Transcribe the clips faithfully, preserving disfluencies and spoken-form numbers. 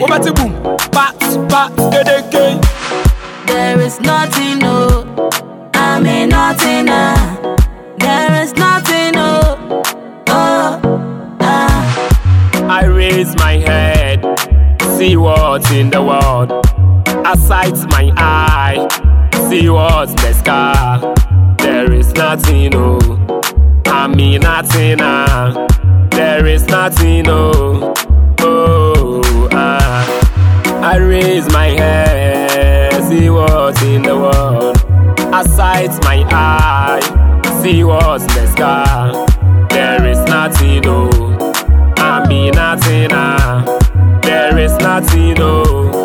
What about boom? Pat, pat, dedeke. There is nothing, no. I mean nothing, ah. There is nothing, no. Oh, ah. I raise my head, see what's in the world. I sight my eye, see what's the sky. There is nothing, no. I mean nothing, ah. There is nothing, no. Oh, ah. I raise my head, see what's in the world. I sight my eye, see what's in the sky. There is nothing, no. I mean nothing, ah. There is nothing, no.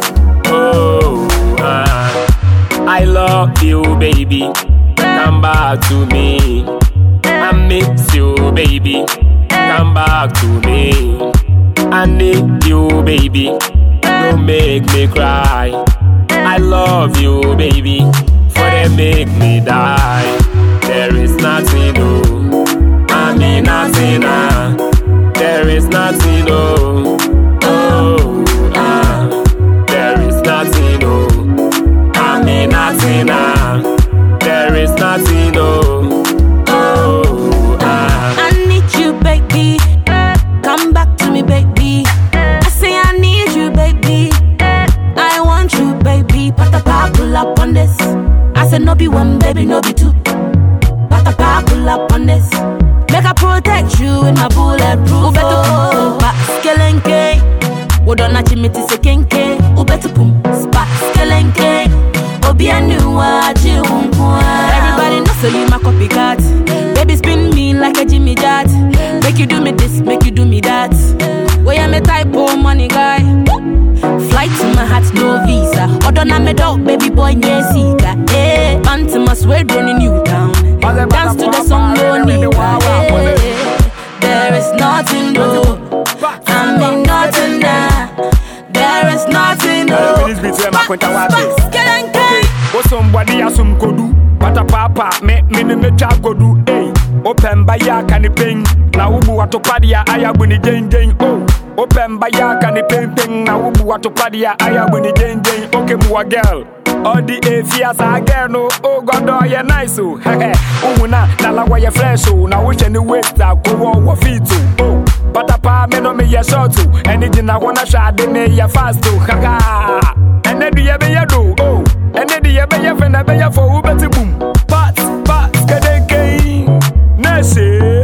Oh, ah. I love you, baby. Come back to me. I miss you, baby. Come back to me. I need you, baby. Don't make me cry. I love you, baby. For they make me die. There is nothing, no. I mean nothing, ah. There is nothing, no. Oh, ah. There is nothing, no. I mean nothing, ah. There is nothing, no. Oh, ah. I need you, baby. Come back to me, baby. I say I need you, baby. I want you, baby. Pata pa pull up on this. I said no be one, baby, no be two. Pata pa pull up on this. Make I protect you in my bulletproof. Ubetu pum pa skelenke. Wodona chimiti se kenke. Ubetu pum spa skelenke. Obi anuwa jiunkwa. Everybody knows so you my copycat. Baby spin me like a Jimmy Jat. Make you do me this, make you do me that. Where I'm a type of money guy. Flight to my heart, no visa. Odona me dog, baby boy, yeah, sika. Eh, man to my sweat running you down. Dance to the song, no need. There is nothing, no. I mean nothing, nah. There is nothing, no. Somebody has some kodu, but a papa, me, me, me, me, kodu, eh. Open by ya can ping. Now, who at Opadia, I have been jane jane, oh. Open by ya can ping, now, who at Opadia, I have been jane jane, okay, more girl. All the afias are girl, no, oh, God, oh, you're nice, oh, heh, oh, na, na, why you're fresh, oh, now, which any waste, I'll go over feet, oh. But a pa, me no me ya short, oh, anything I wanna shot, they may ya fast, oh, ha ha. And then do you be ya do, oh. And then the ever you for Uber to boom. But, but, get a game. Nessy.